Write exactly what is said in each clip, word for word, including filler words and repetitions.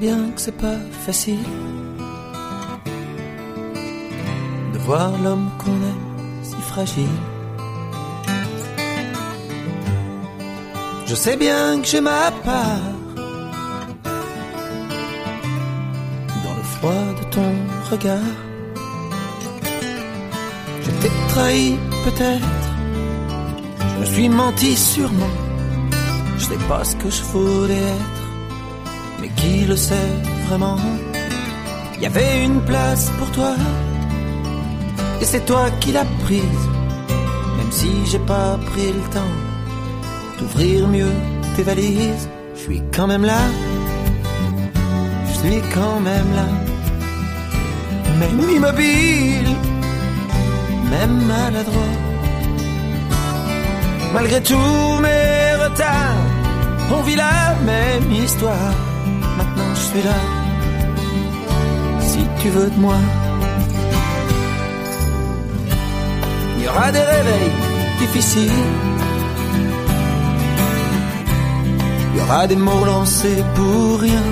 bien que c'est pas facile de voir l'homme qu'on aime si fragile. Je sais bien que j'ai ma part dans le froid de ton regard. Je t'ai trahi peut-être, je me suis menti sûrement. Je sais pas ce que je voulais être, mais qui le sait vraiment? Il y avait une place pour toi, et c'est toi qui l'as prise. Même si j'ai pas pris le temps d'ouvrir mieux tes valises, je suis quand même là, je suis quand même là. Même immobile, même maladroit. Malgré tous mes retards, on vit la même histoire. Maintenant je suis là, si tu veux de moi. Il y aura des réveils difficiles, il y aura des mots lancés pour rien.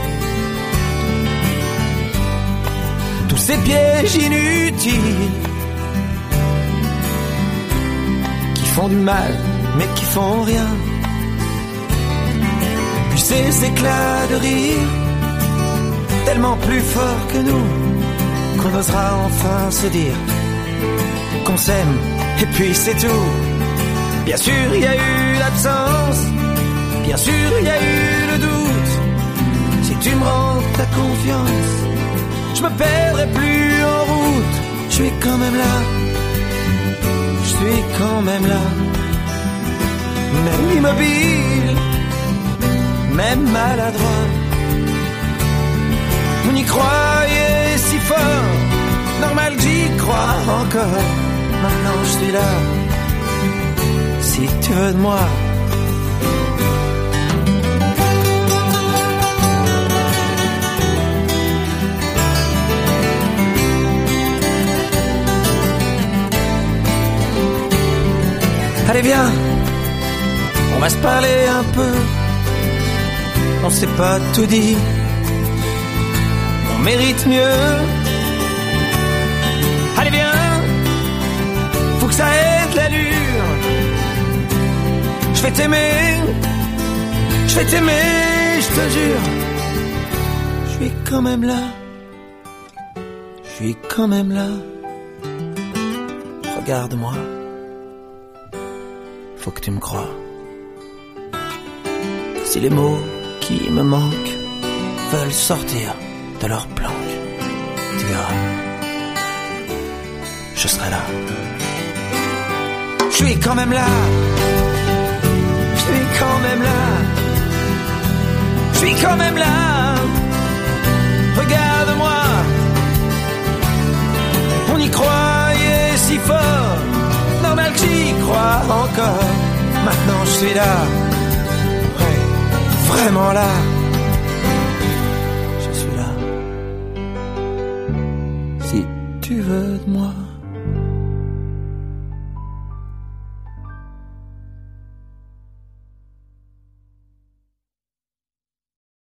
Tous ces pièges inutiles qui font du mal mais qui font rien. Puis ces éclats de rire tellement plus forts que nous, qu'on osera enfin se dire qu'on s'aime et puis c'est tout. Bien sûr il y a eu l'absence, bien sûr il y a eu le doute. Si tu me rends ta confiance, je me perdrai plus en route. Je suis quand même là, je suis quand même là. Même immobile, même maladroit. On y croyait si fort, normal que j'y crois encore. Maintenant je suis là, si tu veux de moi. Allez viens, on va se parler un peu. On s'est pas tout dit, on mérite mieux. Allez viens, faut que ça ait de l'allure. Je vais t'aimer, je vais t'aimer, je te jure. Je suis quand même là, je suis quand même là. Regarde-moi, faut que tu me crois. Si les mots qui me manquent veulent sortir de leur planque, tu verras, je serai là. Je suis quand même là, je suis quand même là, je suis quand même là. Regarde-moi, on y croyait si fort, normal que j'y crois encore. Maintenant je suis là, ouais, vraiment là. Je suis là, si tu veux de moi.